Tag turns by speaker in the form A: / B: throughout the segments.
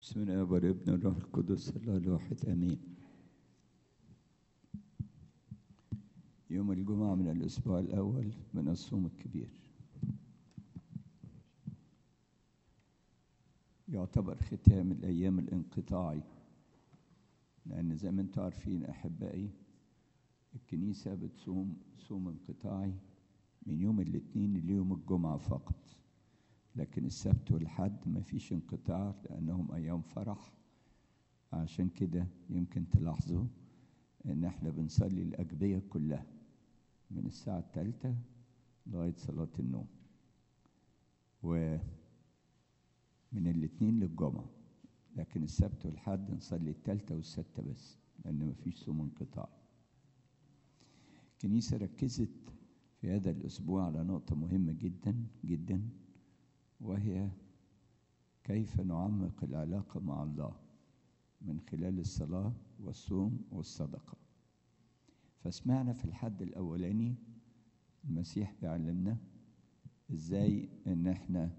A: بسم الله والابن والروح القدس الله الواحد امين. يوم الجمعة من الأسبوع الأول من الصوم الكبير يعتبر ختام الأيام الانقطاعي، لأن زي ما أنتم عارفين أحبائي الكنيسة بتصوم صوم انقطاعي من يوم الاثنين ليوم الجمعة فقط، لكن السبت والحد ما فيش انقطاع لأنهم أيام فرح. عشان كده يمكن تلاحظوا إن احنا بنصلي الأجبية كلها من الساعة 3 لغاية صلاة النوم، ومن الاثنين للجمعة، لكن السبت والحد نصلي 3 و6 بس لأن ما فيش صوم انقطاع. الكنيسة ركزت في هذا الأسبوع على نقطة مهمة جدا جدا، وهي كيف نعمق العلاقة مع الله من خلال الصلاة والصوم والصدقة. فسمعنا في الحد الأولاني المسيح بيعلمنا إزاي إن احنا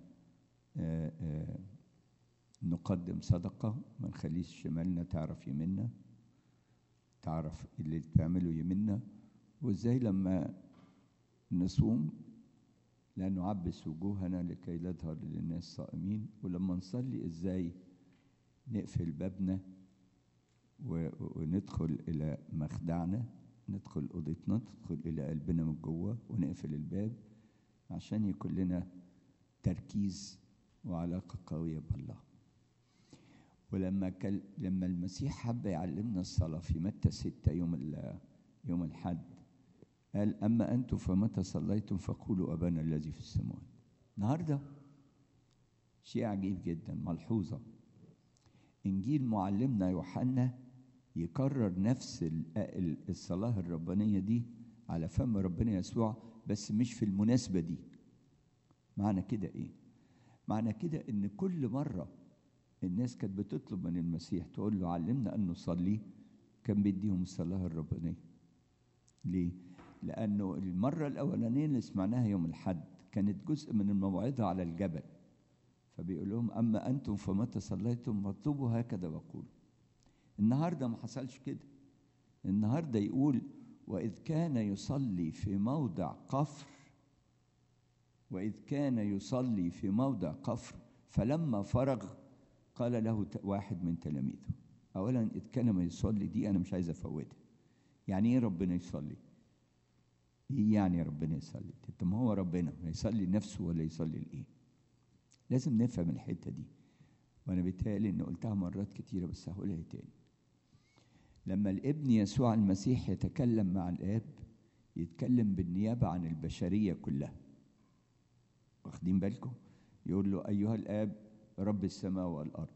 A: نقدم صدقة، ما نخليش شمالنا تعرف يمنا، تعرف اللي بتعمله يمنا، وإزاي لما نصوم لا نعبس وجوهنا لكي لا تظهر للناس صائمين، ولما نصلي إزاي نقفل بابنا وندخل إلى مخدعنا، ندخل أوضتنا، ندخل إلى قلبنا من جوه ونقفل الباب عشان يكون لنا تركيز وعلاقة قوية بالله. ولما لما المسيح حب يعلمنا الصلاة في متى 6 يوم الحد قال: أما أنتم فمتى صليتم فقولوا أبانا الذي في السماوات. النهارده شيء عجيب جدا، ملحوظة، إنجيل معلمنا يوحنا يكرر نفس الصلاة الربانية دي على فم ربنا يسوع، بس مش في المناسبة دي. معنى كده إيه؟ معنى كده إن كل مرة الناس كانت بتطلب من المسيح تقول له علمنا أن نصلي، كان بيديهم الصلاة الربانية. ليه؟ لأنه المرة الأولانية اللي سمعناها يوم الحد كانت جزء من الموعظة على الجبل، فبيقول لهم: أما أنتم فمتى صليتم فاطلبوا هكذا وقولوا. النهاردة ما حصلش كده. النهاردة يقول: وإذ كان يصلي في موضع قفر فلما فرغ قال له واحد من تلاميذه. أولا إذ كان يصلي دي أنا مش عايز أفوتها. يعني إيه ربنا يصلي؟ إيه يعني ربنا يصلي؟ طب ما هو ربنا يصلي لنفسه ولا يصلي لإيه؟ لازم نفهم الحتة دي، وأنا بيتهيألي إن قلتها مرات كتيرة بس هقولها تاني. لما الابن يسوع المسيح يتكلم مع الآب يتكلم بالنيابة عن البشرية كلها. واخدين بالكم؟ يقول له: أيها الآب رب السماء والأرض،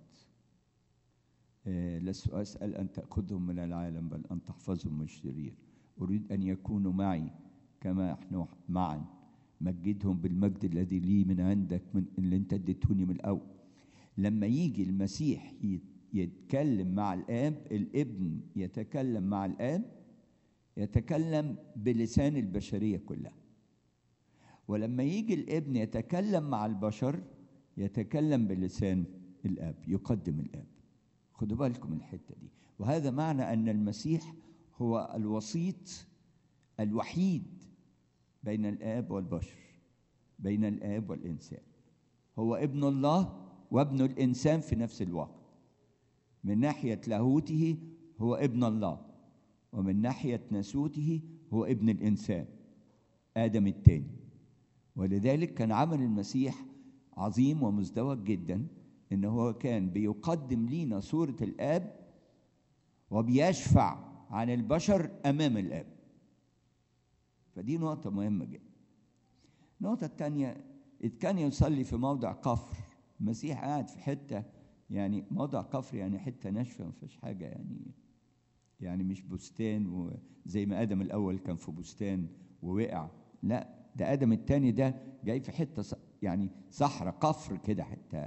A: لست أسأل أن تأخذهم من العالم بل أن تحفظهم من الشرير. أريد أن يكونوا معي كما نحن معا، مجدهم بالمجد الذي لي من عندك، من اللي انت اديتوني من الأول. لما يجي المسيح يتكلم مع الآب، الابن يتكلم مع الآب، يتكلم بلسان البشرية كلها. ولما يجي الابن يتكلم مع البشر يتكلم بلسان الآب، يقدم الآب. خدوا بالكم من الحتة دي. وهذا معنى أن المسيح هو الوسيط الوحيد بين الآب والبشر، بين الآب والإنسان. هو ابن الله وابن الإنسان في نفس الوقت. من ناحية لاهوته هو ابن الله، ومن ناحية ناسوته هو ابن الإنسان آدم الثاني. ولذلك كان عمل المسيح عظيم ومزدوج جدا، إنه هو كان بيقدم لينا صورة الآب وبيشفع عن البشر أمام الآب. فدي نقطة مهمة جدا. النقطة الثانية، إذ كان يصلي في موضع قفر. المسيح قاعد في حتة، يعني موضع قفر يعني حتة ناشفة ما فيش حاجة، يعني مش بستان زي ما آدم الأول كان في بستان ووقع. لا، ده آدم الثاني ده جاي في حتة يعني صحراء قفر كده حتة،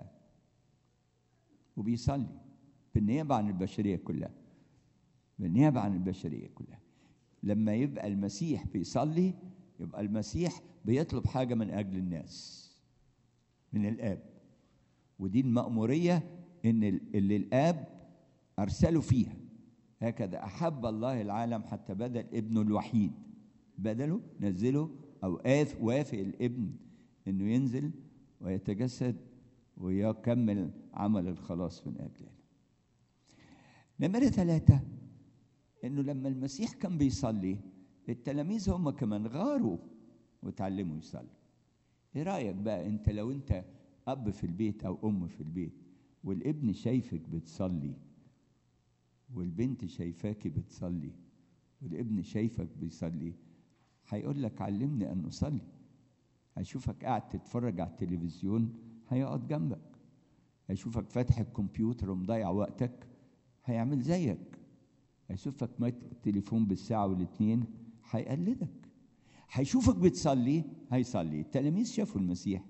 A: وبيصلي بالنيابة عن البشرية كلها، بالنيابة عن البشرية كلها. لما يبقى المسيح بيصلي يبقى المسيح بيطلب حاجة من أجل الناس من الآب، ودي المأمورية إن اللي الآب أرسله فيها. هكذا أحب الله العالم حتى بذل ابنه الوحيد، بدله نزله أو وافق الابن إنه ينزل ويتجسد ويكمل عمل الخلاص من أجلنا. نمرة 3، إنه لما المسيح كان بيصلي التلاميذ هم كمان غاروا وتعلموا يصلوا. إيه رأيك بقى أنت لو أنت أب في البيت أو أم في البيت والابن شايفك بتصلي والبنت شايفاكي بتصلي والابن شايفك بيصلي، هيقول لك علمني أن أصلي. هيشوفك قاعد تتفرج على التلفزيون هيقعد جنبك، هيشوفك فاتح الكمبيوتر ومضيع وقتك هيعمل زيك، هيشوفك ماسك التليفون بالساعة والاتنين هيقلدك، هيشوفك بتصلي هيصلي. التلاميذ شافوا المسيح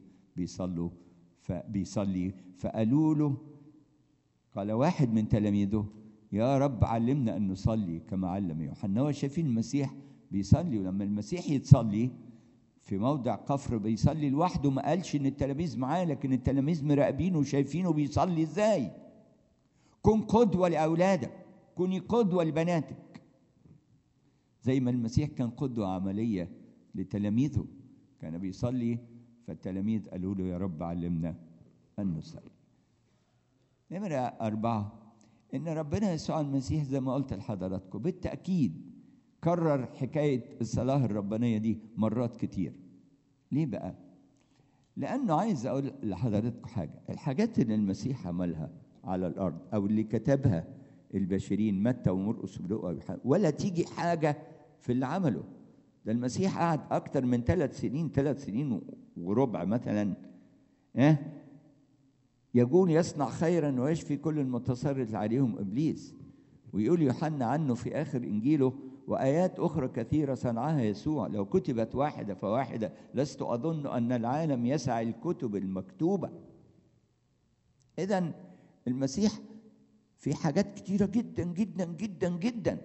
A: بيصلي فقالوا له، قال واحد من تلاميذه يا رب علمنا أن نصلي كما علم يوحنا. هو شايفين المسيح بيصلي، ولما المسيح يتصلي في موضع قفر بيصلي لوحده، ما قالش ان التلاميذ معاه، لكن التلاميذ مراقبينه وشايفينه بيصلي ازاي. كن قدوة لأولادك، كوني قدوة لبناتك، زي ما المسيح كان قدوة عملية لتلاميذه، كان بيصلي فالتلاميذ قالوا له يا رب علمنا أن نصلي. نمرة 4، إن ربنا يسوع المسيح زي ما قلت لحضراتكم بالتأكيد كرر حكاية الصلاة الربانية دي مرات كتير. ليه بقى؟ لأنه عايز أقول لحضراتكم حاجة، الحاجات اللي المسيح عملها على الأرض أو اللي كتبها البشرين متى ومرقس ولوقا ولا تيجي حاجة في اللي عمله. ده المسيح قعد أكتر من 3 سنين وربع مثلا يقول يصنع خيرا ويشفي كل المتسلط عليهم إبليس. ويقول يوحنا عنه في آخر إنجيله وآيات أخرى كثيرة صنعها يسوع لو كتبت واحدة فواحدة لست أظن أن العالم يسع الكتب المكتوبة. إذن المسيح في حاجات كثيرة جدا جدا جدا جدا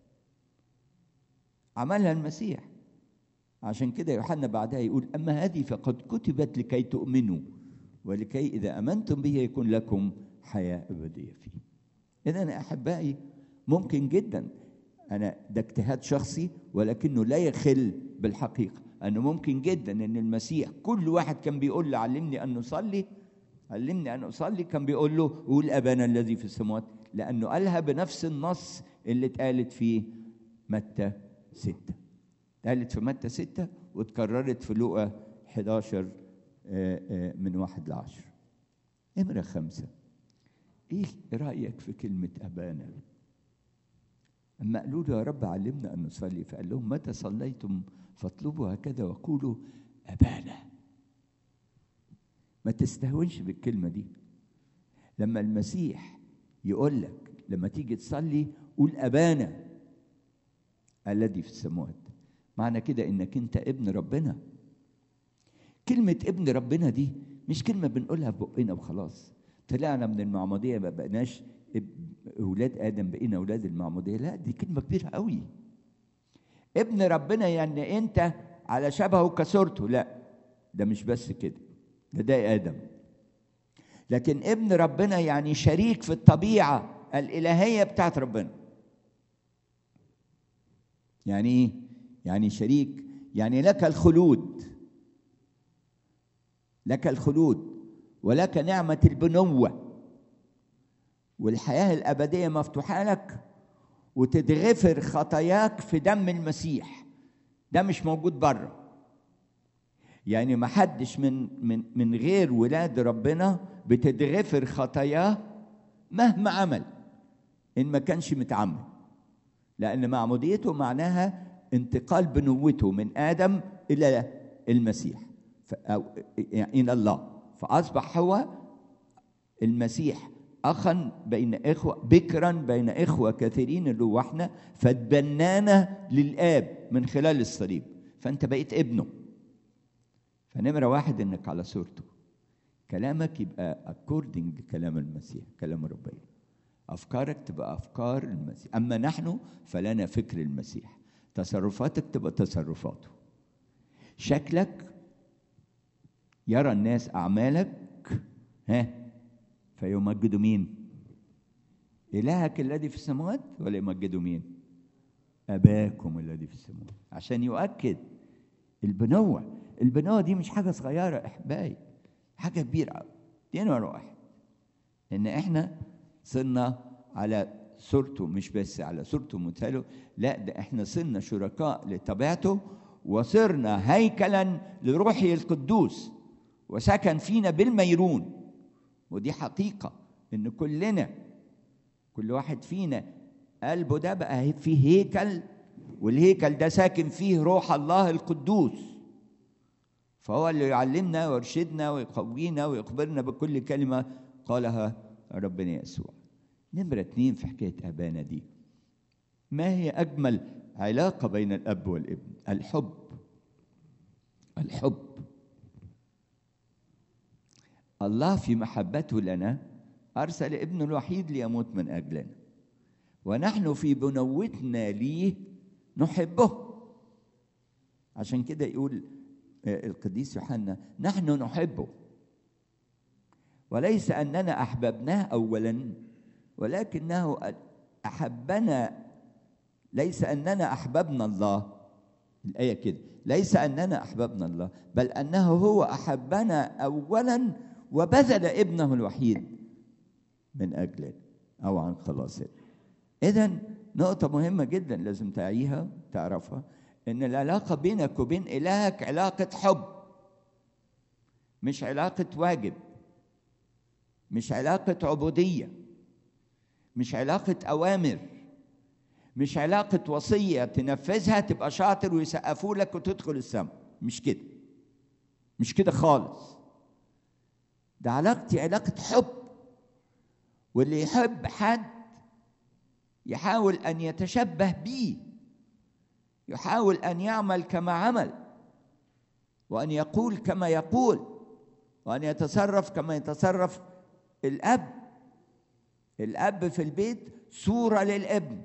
A: عملها المسيح. عشان كده يوحنا بعدها يقول أما هذه فقد كتبت لكي تؤمنوا ولكي إذا أمنتم به يكون لكم حياة أبدية فيه. إذن أحبائي ممكن جدا، أنا ده اجتهاد شخصي ولكنه لا يخل بالحقيقة، أنه ممكن جدا أن المسيح كل واحد كان بيقول له علمني أن أصلي كان بيقول له قول أبانا الذي في السماوات، لأنه قالها بنفس النص اللي اتقالت في متى 6. اتقالت في متى 6 واتكررت في لوقا 11 من 1-10. نمرة 5، إيه رأيك في كلمة أبانا؟ أما قالوا له يا رب علمنا أن نصلي، فقال لهم متى صليتم فاطلبوا هكذا وقولوا أبانا. ما تستهونش بالكلمة دي. لما المسيح يقول لك لما تيجي تصلي قول أبانا الذي في السماوات، معنى كده إنك أنت ابن ربنا. كلمة ابن ربنا دي مش كلمة بنقولها ببقنا وخلاص، طلعنا من المعمودية ما بقناش أولاد آدم بقينا أولاد المعمودية، لا دي كلمة كبيرة قوي. ابن ربنا يعني أنت على شبهه كصورته، لا ده مش بس كده، ده آدم. لكن ابن ربنا يعني شريك في الطبيعة الإلهية بتاعت ربنا. يعني إيه؟ يعني شريك، يعني لك الخلود ولك نعمة البنوة والحياة الأبدية مفتوحة لك، وتتغفر خطاياك في دم المسيح. ده مش موجود بره. يعني ما حدش من غير ولاد ربنا بتتغفر خطاياه مهما عمل إن ما كانش متعمد، لأن معموديته معناها انتقال بنوته من آدم إلى المسيح أو إلى الله، فأصبح هو المسيح أخا بين إخوة، بكرا بين إخوة كثيرين اللي هو إحنا، فتبنانا للآب من خلال الصليب، فأنت بقيت ابنه. فنمرة 1 إنك على صورته، كلامك يبقى according لكلام المسيح، كلام ربنا، أفكارك تبقى أفكار المسيح. أما نحن فلنا فكر المسيح، تصرفاتك تبقى تصرفاته، شكلك يرى الناس أعمالك فيمجدوا مين؟ إلهك الذي في السماوات، ولا يمجدوا مين؟ أباكم الذي في السماوات. عشان يؤكد البنوة. البنوة دي مش حاجة صغيرة أحبائي، حاجة كبيرة. دي نمرة واحد، إن إحنا صرنا على صورته، مش بس على صورته ومثاله، لا ده إحنا صرنا شركاء لطبيعته، وصرنا هيكلا لروحه القدوس، وسكن فينا بالميرون. ودي حقيقة إن كلنا، كل واحد فينا قلبه ده بقى فيه هيكل، والهيكل ده ساكن فيه روح الله القدوس، فهو اللي يعلمنا ويرشدنا ويقوينا ويخبرنا بكل كلمة قالها ربنا يسوع. نمرة 2 في حكاية أبانا دي، ما هي أجمل علاقة بين الأب والابن؟ الحب. الحب. الله في محبته لنا أرسل ابنه الوحيد ليموت من أجلنا، ونحن في بنوتنا ليه نحبه. عشان كده يقول القديس يوحنا نحن نحبه، وليس أننا أحببناه أولا، ولكنه أحبنا. ليس أننا أحببنا الله، الآية كده، ليس أننا أحببنا الله، بل أنه هو أحبنا أولا وبذل ابنه الوحيد من أجلنا أو عن خلاصنا. إذن نقطة مهمة جدا لازم تعيها تعرفها، إن العلاقة بينك وبين إلهك علاقة حب، مش علاقة واجب، مش علاقة عبودية، مش علاقة أوامر، مش علاقة وصية تنفذها تبقى شاطر ويسقفوا لك وتدخل السماء. مش كده، مش كده خالص. ده علاقتي علاقة حب، واللي يحب حد يحاول أن يتشبه بيه، يحاول أن يعمل كما عمل، وأن يقول كما يقول، وأن يتصرف كما يتصرف الأب. الأب في البيت صورة للابن،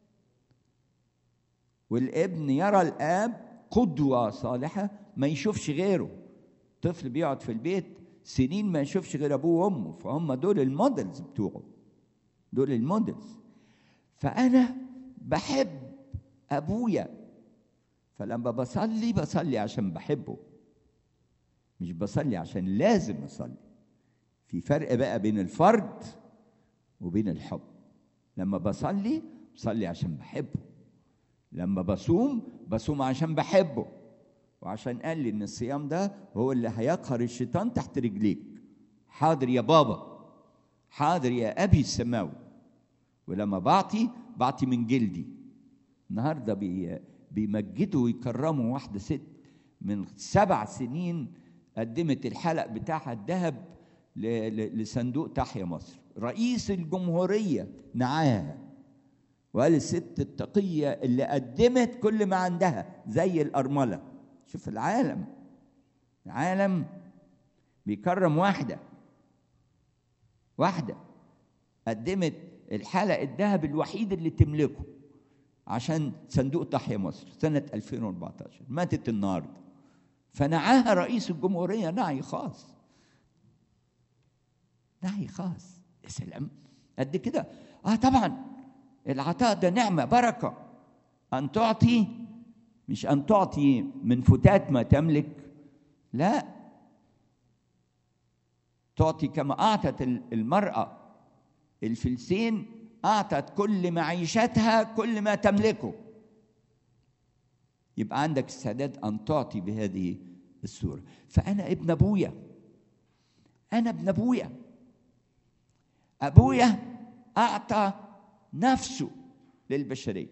A: والابن يرى الأب قدوة صالحة ما يشوفش غيره. طفل بيقعد في البيت سنين ما يشوفش غير أبوه وأمه، فهم دول المودلز بتوعه، دول المودلز. فأنا بحب أبويا، فلما بصلي عشان بحبه، مش بصلي عشان لازم أصلي. في فرق بقى بين الفرد وبين الحب. لما بصلي عشان بحبه، لما بصوم عشان بحبه، وعشان قال لي إن الصيام ده هو اللي هيقهر الشيطان تحت رجليك. حاضر يا بابا، حاضر يا أبي السماوي. ولما بعطي من جلدي. النهارده بيمجدوا ويكرموا واحدة ست من 7 سنين قدمت الحلق بتاعها الذهب لصندوق تحيا مصر. رئيس الجمهورية نعاها، وقال الست التقية اللي قدمت كل ما عندها زي الأرملة. شوف العالم بيكرم واحدة قدمت الحلق الذهب الوحيد اللي تملكه عشان صندوق تحيا مصر سنة 2014. ماتت النهارده، فنعاها رئيس الجمهورية نعي خاص. يا سلام قد كده. طبعا العطاء ده نعمة بركة، أن تعطي، مش أن تعطي من فتات ما تملك، لا، تعطي كما أعطت المرأة الفلسين، أعطت كل معيشتها كل ما تملكه. يبقى عندك استعداد أن تعطي بهذه الصورة. فأنا ابن أبويا، أبويا أعطى نفسه للبشرية.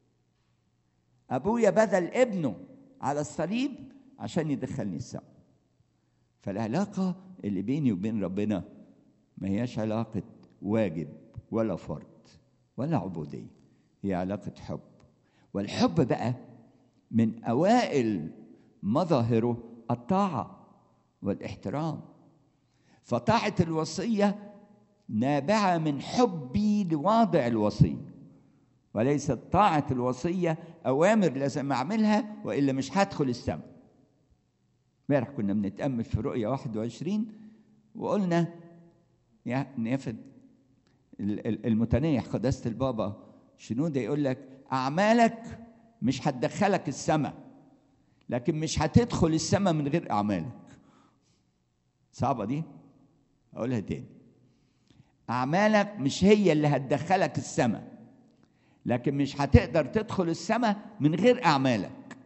A: أبويا بذل ابنه على الصليب عشان يدخلني السماء. فالعلاقة اللي بيني وبين ربنا ما هياش علاقة واجب ولا فرض ولا عبودية، هي علاقة حب. والحب بقى من أوائل مظاهره الطاعة والاحترام. فطاعة الوصية نابعة من حبي لواضع الوصية، وليست طاعة الوصية أوامر لازم أعملها وإلا مش هدخل السماء. امبارح كنا بنتأمل في رؤية 21 وقلنا نيافة المتنيح قداسة البابا شنودة يقول لك أعمالك مش هتدخلك السماء، لكن مش هتدخل السماء من غير أعمالك. صعبة دي؟ أقولها تاني. أعمالك مش هي اللي هتدخلك السماء، لكن مش هتقدر تدخل السماء من غير أعمالك.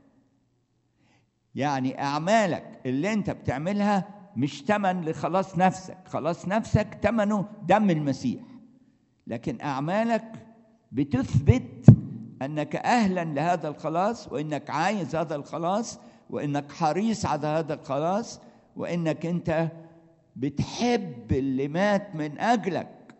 A: يعني أعمالك اللي أنت بتعملها مش تمن لخلاص نفسك، خلاص نفسك تمنه دم المسيح، لكن أعمالك بتثبت أنك أهلا لهذا الخلاص، وإنك عايز هذا الخلاص، وإنك حريص على هذا الخلاص، وإنك أنت بتحب اللي مات من أجلك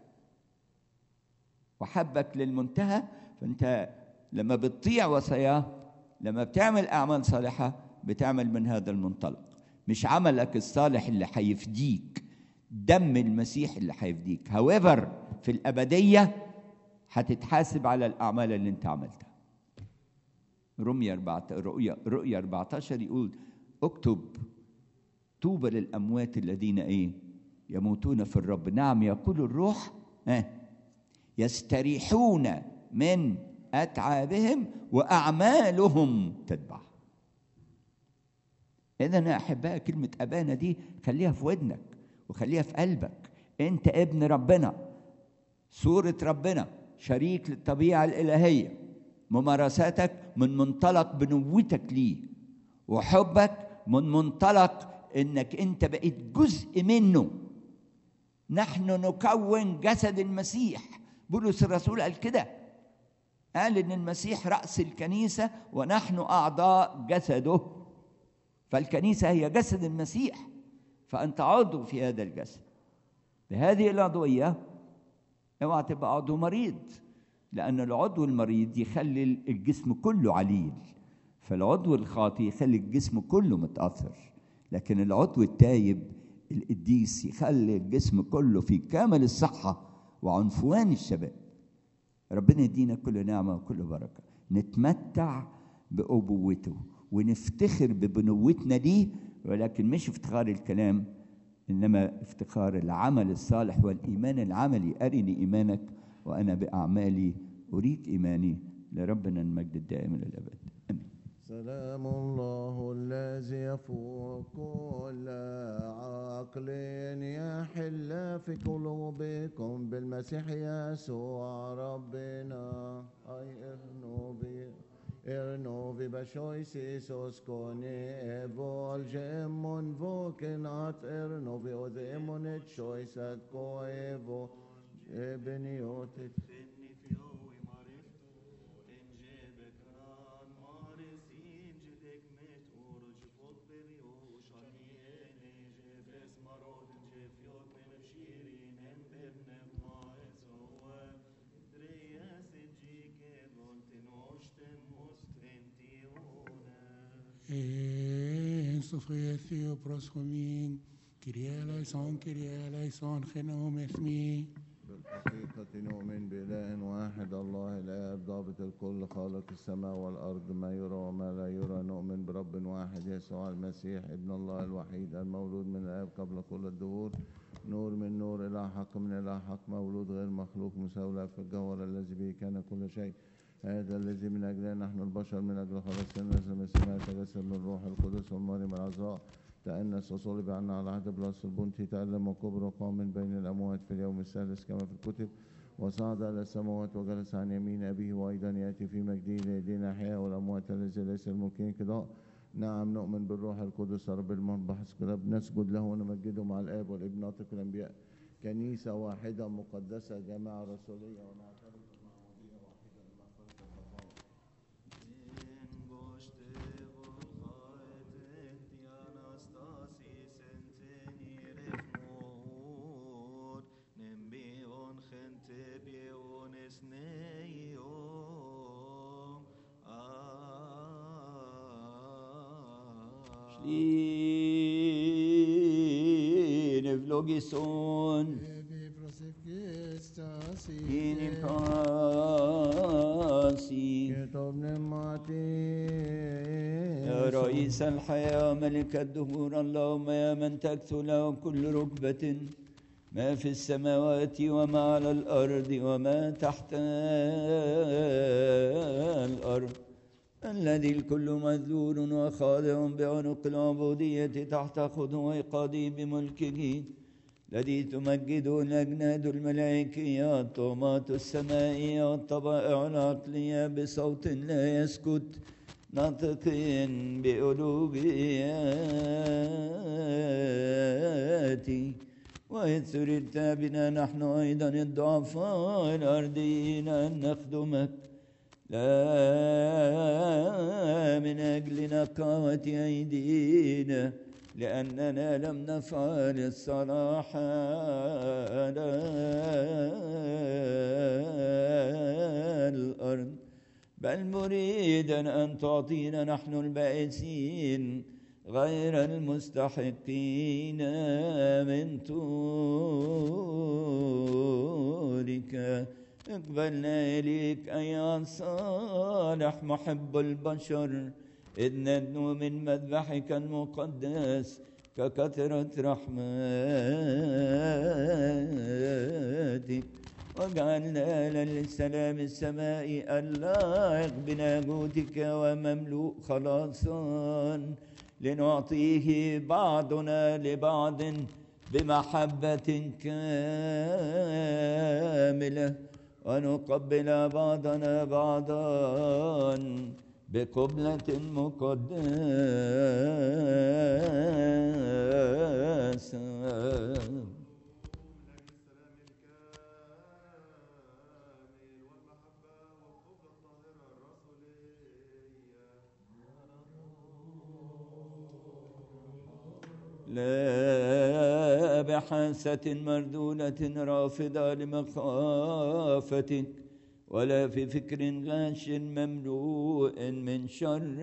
A: وحبك للمنتهى. فأنت لما بتطيع وصاياه، لما بتعمل أعمال صالحة، بتعمل من هذا المنطلق. مش عملك الصالح اللي هيفديك، دم المسيح اللي هيفديك. however في الأبدية هتتحاسب على الأعمال اللي انت عملتها. رؤيا 14 يقول اكتب طوبى للأموات الذين يموتون في الرب. نعم يقول الروح يستريحون من أتعابهم وأعمالهم تتبع. إذن يا أحبائي كلمة أبانا دي خليها في ودنك وخليها في قلبك. أنت ابن ربنا، صورة ربنا، شريك للطبيعة الإلهية. ممارساتك من منطلق بنوتك ليه، وحبك من منطلق إنك أنت بقيت جزء منه. نحن نكون جسد المسيح. بولس الرسول قال كده، قال إن المسيح رأس الكنيسة ونحن أعضاء جسده. فالكنيسة هي جسد المسيح، فأنت عضو في هذا الجسد. بهذه العضوية اوعى تبقى عضو مريض، لأن العضو المريض يخلي الجسم كله عليل، فالعضو الخاطئ يخلي الجسم كله متأثر، لكن العضو التايب القديس يخلي الجسم كله في كامل الصحة وعنفوان الشباب. ربنا يدينا كل نعمة وكل بركة، نتمتع بأبوته ونفتخر ببنوتنا ليه، ولكن مش افتخار الكلام، إنما افتخار العمل الصالح والإيمان العملي. أرني إيمانك وأنا بأعمالي أريك إيماني. لربنا المجد الدائم إلى الأبد. آمين.
B: سلام الله الذي يفوق كل عقل يحل في قلوبكم بالمسيح يسوع ربنا. Ernovi beshoisis oskoni evolgemon vokenat ernovi odemonet shoisat koevo ebeniotet
C: Finni fjowi mariftu injebekran marisin jidekmet urj fotberi ushaniene jebes marodin jefjot min shirin embebnev maesowe dreyasit jike voltin oshten
D: Sofia Theo Proschomin, Kyrie eleison, Chenome اسمي.
B: بالحقيقة نؤمن بإله واحد الله الآب ضابط الكل خالق السماء والأرض ما يرى وما لا يرى. نؤمن برب واحد يسوع المسيح ابن الله الوحيد المولود من الآب قبل كل الدهور، نور من نور، إله حق من إله حق، مولود غير مخلوق، مساوي في الجوهر الذي به كان كل شيء. هذا الذي من أجله نحن البشر من أجل خلاصنا نزل من السماء، تجسد من الروح القدس والمريم العذراء، تأنس وصلب عنا على عهد بلاس البنطي، تألم وكبر وقام من بين الأموات في اليوم الثالث كما في الكتب، وصعد إلى السماوات وجلس عن يمين أبيه، وأيضا يأتي في مجده ليدين أحياء والأموات الذي ليس الممكن قضاء. نعم نؤمن بالروح القدس رب المنبحث كلاب، نسجد له ونمجده مع الآب والابن ناطق الأنبياء، كنيسة واحدة مقدسة جماعة رسولية، ونعترف بالمعمودية واحدة لمغفرة الخطايا.
A: Vlogison in pasi يا رئيس الحياة ملك الدهور، اللهم يا من تكثر له كل ركبة ما في السماوات وما على الأرض وما تحت الأرض، الذي الكل مذلول وخاضع بعنق العبودية تحت خضوع قضيب ملكه، الذي تمجده الأجناد الملائكية طغمات السمائية والطبائع العقلية بصوت لا يسكت ناطقين بألوهيته. وإذ سررت بنا نحن أيضا الضعفاء الأرضيين أن نخدمك، لا من أجل نقاوة أيدينا لأننا لم نفعل الصلاح على الأرض، بل مريدا أن تعطينا نحن البائسين غير المستحقين من طولك. اقبلنا إليك أيها الصالح محب البشر، إذ ندنو من مذبحك المقدس ككثرة رحمتك، واجعلنا للسلام السمائي اللائق بناجوتك ومملوء خلاصا، لنعطيه بعضنا لبعض بمحبة كاملة، ونقبل بعضنا بعضا بقبلة مقدسة. لا بحاسة مردولة رافضة لمخافتك، ولا في فكر غاش مملوء من شر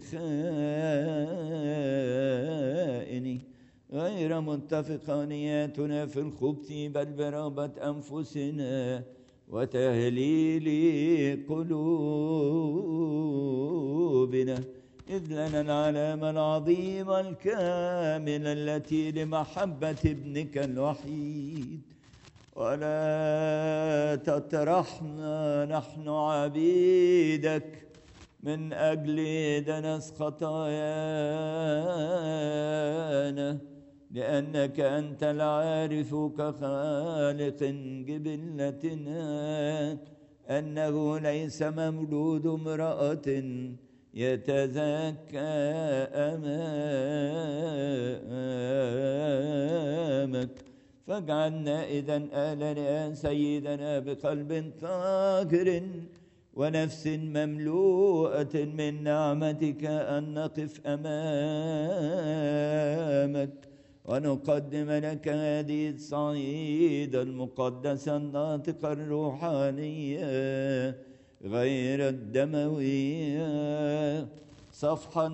A: الخائن، غير متفقة نياتنا في الخبث بل برغبة أنفسنا وتهليل قلوبنا، إذ لنا العلامة العظيمة الكاملة التي لمحبة ابنك الوحيد. ولا تطرحنا نحن عبيدك من أجل دنس خطايانا، لأنك أنت العارف كخالق جبلتنا أنه ليس مولود امرأة يتزكى أمامك، فاجعلنا إذن آلا يا سيدنا بقلب طاهر ونفس مملوءة من نعمتك أن نقف أمامك ونقدم لك هذه الصعيدة المقدسة الناطقة الروحانية غير الدموية، صفحا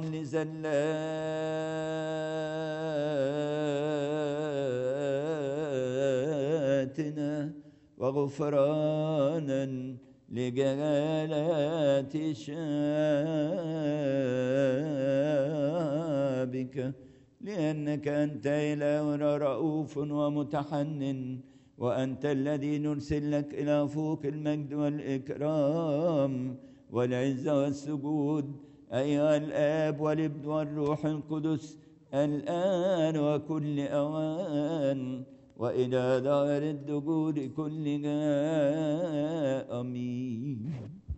A: لزلاتنا وغفرانا لجلالات شعبك، لأنك أنت إله رؤوف ومتحنن، وأنت الذي نرسل لك إلى فوق المجد والإكرام والعزة والسجود أيها الآب والابن والروح القدس الآن وكل أوان وإلى دار الدجور كلها آمين.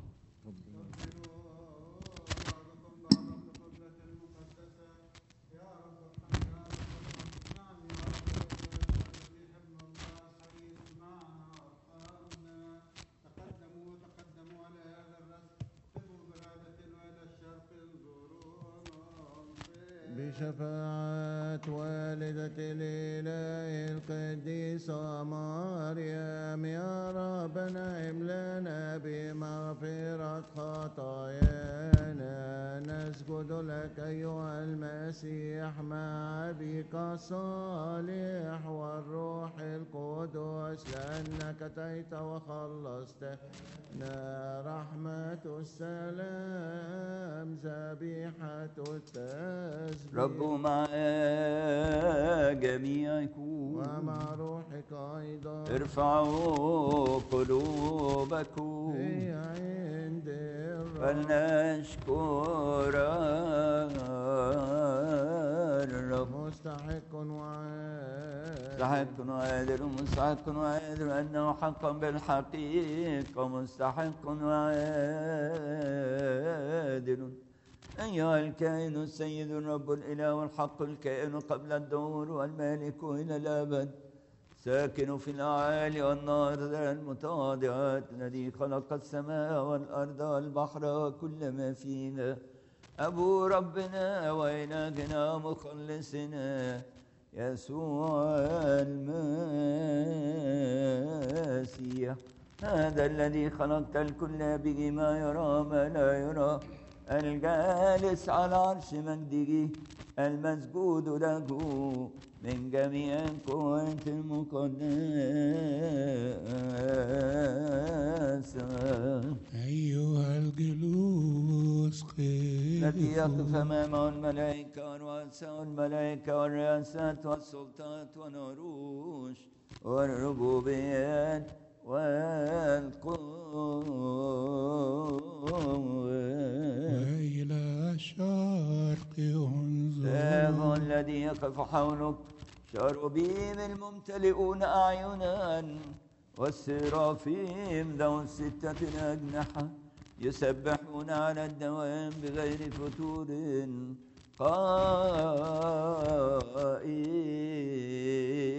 B: بشفاعة والدة الإله القديسة مريم يا ربنا املنا بمغفرة خطايانا ونسجد لك أيها المسيح مع أبيك الصالح والروح القدس لأنك أتيت وخلصتنا رحمة السلام ذبيحة التسبيح
A: رب مع جميعكم
B: ومع روحك أيضا
A: ارفعوا قلوبكم
B: في عند الرب
A: فلنشكر الرب
B: مستحق
A: مستحق وعادل مستحق وعادل أنه حقا بالحقيقة مستحق وعادل أيها الكائن السيد الرب الإله والحق الكائن قبل الدهور والمالك إلى الأبد ساكن في الأعالي والنار المتواضعات الذي خلق السماء والأرض والبحر وكل ما فيها أبو ربنا وإلهنا مخلصنا يسوع المسيح هذا الذي خلقت الكل به ما يرى ما لا يرى الجالس على عرش مجده المسجود له من جميع القوات المقدسة
D: أيها الجلوس
A: الذي يقف
D: قفوا
A: أمامه الملائكة ورؤساء الملائكة والرئاسات والسلطات والعروش والربوبيات والقوة
D: وإلى الشرق انظر
A: هذا الذي يقف حولك شروبيم الممتلئون أعينا والسرافيم ذو الستة أجنحة يسبحون على الدوام بغير فتور قائلين